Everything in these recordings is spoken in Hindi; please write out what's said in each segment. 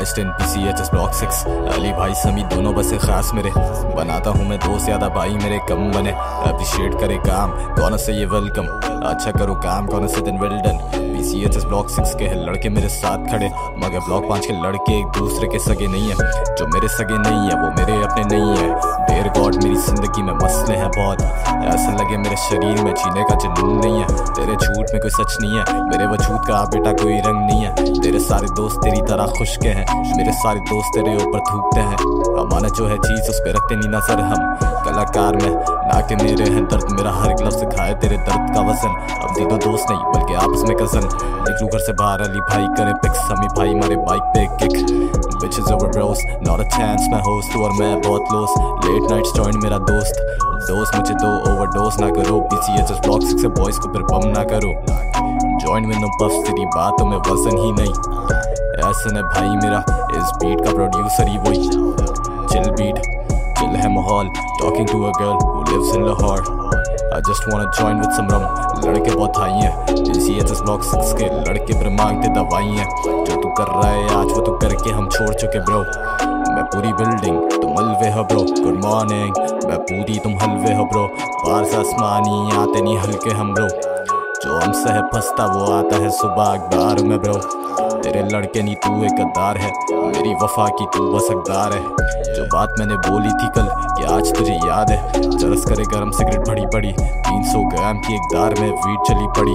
बाइस्ट इन PCHS ब्लॉक 6 अली भाई समी दोनों बसे खास मेरे। बनाता हूँ मैं दोस्त ज्यादा भाई मेरे कम बने। अप्रिशिएट करे काम कौन से ये वेलकम, अच्छा करो काम कौन से दिन वेल डन। PCHS ब्लॉक 6 के है लड़के मेरे साथ खड़े, मगर ब्लॉक 5 के लड़के एक दूसरे के सगे नहीं है। जो मेरे सगे नहीं है वो मेरे अपने नहीं है। डेयर गॉड मेरी जिंदगी में मसले हैं बहुत, ऐसा लगे मेरे शरीर में जीने का जुनून नहीं है। तेरे झूठ में कोई सच नहीं है, मेरे वजूद का बेटा कोई रंग नहीं है। तेरे सारे दोस्त तेरी तरह खुश के हैं, मेरे सारे दोस्त तेरे ऊपर थूकते हैं। अमानत जो है चीज उस पे रखते नहीं नजर हम, कलाकार में ना के मेरे हैं दर्द मेरा हर एक लफ्ज़ सिखाए तेरे दर्द का वजन। अब दीदो दोस्त नहीं बल्कि आपस में कजन, निकलू घर से बाहर अली भाई करे पिक्स, समी भाई मारे बाइक पे kick. Bitches over bros, not a chance मैं होस्ट और मैं बहुत लोस। लेट नाइट्स जॉइन मेरा दोस्त मुझे दो ओवरडोज ना करो। PCHS ब्लॉक 6 से बॉयज को फिर बम ना करो। जॉइन में नो पफ्स तेरी बातों में वजन ही नहीं। ऐसा है भाई मेरा इस बीट का प्रोड्यूसर ही वही। चिल बीट चिल है माहौल, talking to a girl who lives in Lahore. I just wanna join with some rum, लड़के बहुत हाई हैं। PCHS ब्लॉक 6 के लड़के पर मांगते दवाई हैं। जो तू कर रहा है आज वो तू करके हम छोड़ चुके ब्रो। मैं पूरी बिल्डिंग तुम हलवे हो ब्रो, गुड मॉर्निंग मैं पूरी तुम हलवे हो ब्रो। बाहर से आसमानी आते नहीं हल्के हम ब्रो, जो हमसे है फंसता वो आता है सुबह अखबार में ब्रो। तेरे लड़के नहीं तू एक गद्दार है, मेरी वफा की तू बस हकदार है। जो बात मैंने बोली थी कल कि आज तुझे याद है, चरस करे गरम सिगरेट भरी पड़ी 300 ग्राम की एक दार में वीट चली पड़ी।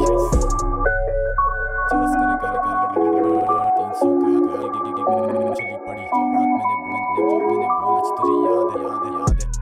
चरस करे गरम 300 ग्राम चली पड़ी। जो बात मैंने बोली आज तुझे याद है।